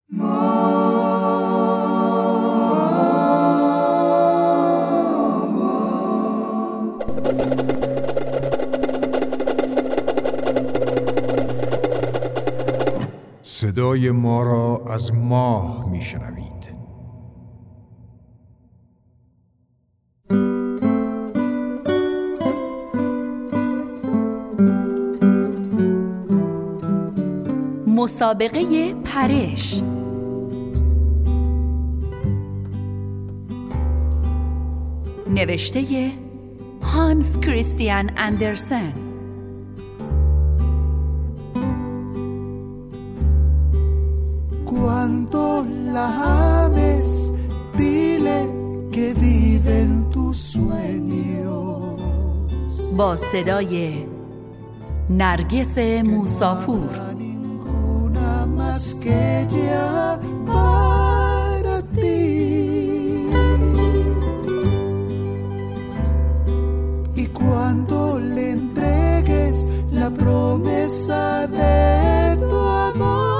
صدای ما را از ماه میشنوید. مسابقه پرش. نوشته هانس کریستیان اندرسن. Cuando las aves dile que viven tus sueños. با صدای نرگس موساپور. Ninguna más que ella para ti. Y cuando le entregues la promesa de tu amor.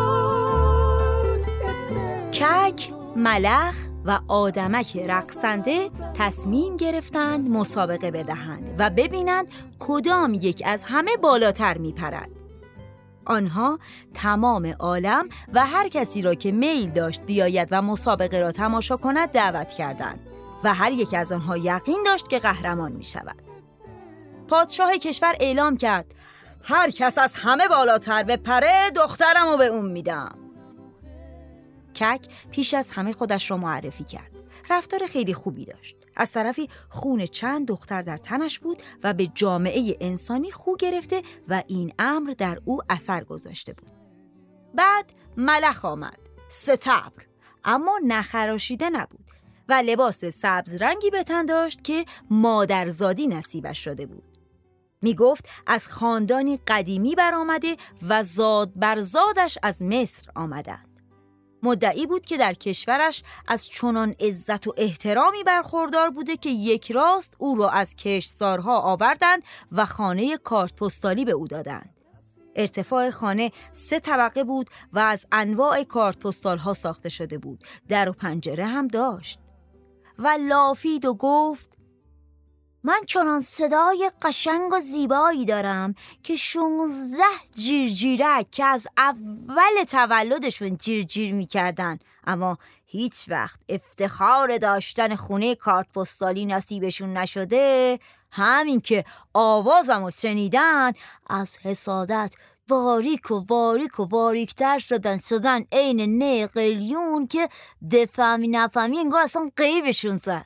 کک، ملخ و آدمک رقصنده تصمیم گرفتند مسابقه بدهند و ببینند کدام یک از همه بالاتر میپرد. آنها تمام عالم و هر کسی را که میل داشت بیاید و مسابقه را تماشا کند دعوت کردند و هر یک از آنها یقین داشت که قهرمان می شود. پادشاه کشور اعلام کرد هر کس از همه بالاتر بپره دخترم رو به اون میدم. کک پیش از همه خودش را معرفی کرد. رفتار خیلی خوبی داشت. از طرفی خون چند دختر در تنش بود و به جامعه انسانی خو گرفته و این امر در او اثر گذاشته بود. بعد ملخ آمد، ستبر، اما نخراشیده نبود و لباس سبز رنگی به تن داشت که مادرزادی نصیبش شده بود. می گفت از خاندانی قدیمی برآمده و زاد بر زادش از مصر آمدند. مدعی بود که در کشورش از چنان عزت و احترامی برخوردار بوده که یک راست او را از کشتزارها آوردند و خانه کارت پستالی به او دادند. ارتفاع خانه 3 طبقه بود و از انواع کارت پستال‌ها ساخته شده بود. در و پنجره هم داشت. و لافید و گفت من چنان صدای قشنگ و زیبایی دارم که 16 جیرجیرک که از اول تولدشون جیرجیر میکردن اما هیچ وقت افتخار داشتن خونه کارت پستالی نصیبشون نشده، همین که آوازمو شنیدن از حسادت باریک و باریک و باریکتر شدن عین نه قلیون که دفهمی نفهمی انگار اصلا غیبشون زد.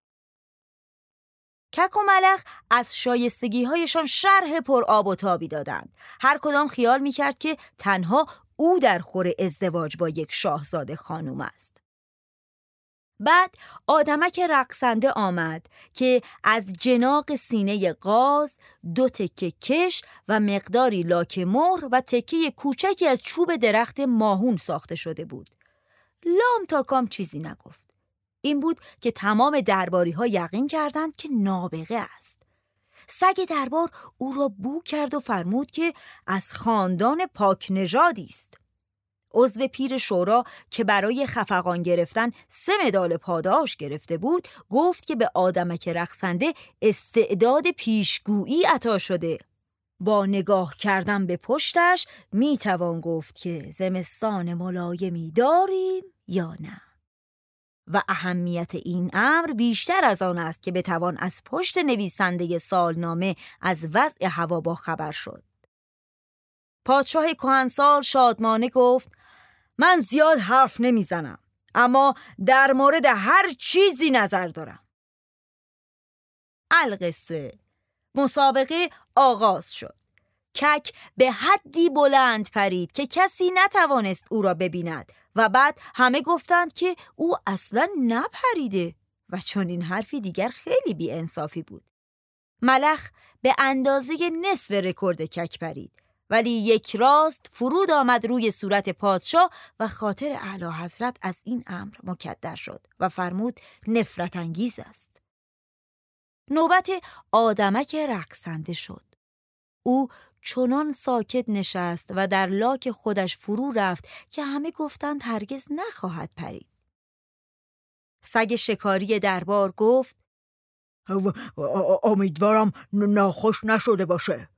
کک و ملخ از شایستگی‌هایشان شرح پر آب و تابی دادند. هر کدام خیال می‌کرد که تنها او در خور ازدواج با یک شاهزاده خانوم است. بعد آدمک رقصنده آمد که از جناق سینه غاز 2 تکه کش و مقداری لاک مهر و تکه کوچکی از چوب درخت ماهون ساخته شده بود. لام تا کام چیزی نگفت. این بود که تمام درباری ها یقین کردند که نابغه است. سگ دربار او را بو کرد و فرمود که از خاندان پاک نژادی است. عضو پیر شورا که برای خفقان گرفتن 3 مدال پاداش گرفته بود گفت که به آدمک رقصنده استعداد پیشگویی عطا شده. با نگاه کردن به پشتش می توان گفت که زمستان ملایمی داریم یا نه. و اهمیت این امر بیشتر از آن است که بتوان از پشت نویسنده سالنامه از وضع هوا با خبر شد. پادشاه کهنسال شادمانه گفت من زیاد حرف نمیزنم اما در مورد هر چیزی نظر دارم. القصه مسابقه آغاز شد. کک به حدی بلند پرید که کسی نتوانست او را ببیند و بعد همه گفتند که او اصلا نپریده و چون این حرفی دیگر خیلی بی‌انصافی بود. ملخ به اندازه نصف رکورد کک پرید ولی یک راست فرود آمد روی صورت پادشاه و خاطر اعلی حضرت از این امر مکدر شد و فرمود نفرت انگیز است. نوبت آدمک رقصنده شد. او چنان ساکت نشست و در لاک خودش فرو رفت که همه گفتند هرگز نخواهد پرید. سگ شکاری دربار گفت امیدوارم ناخوش نشده باشه.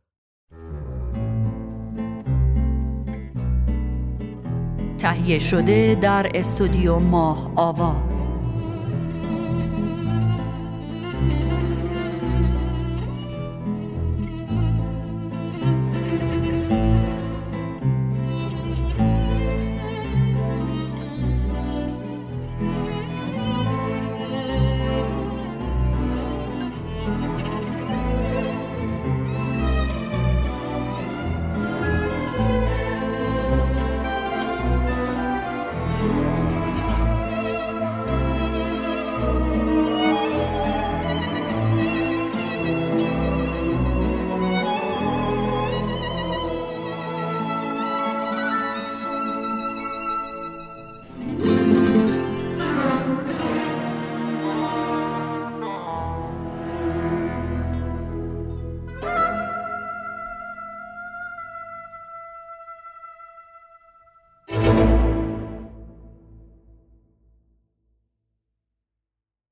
تهیه شده در استودیو ماه آوا.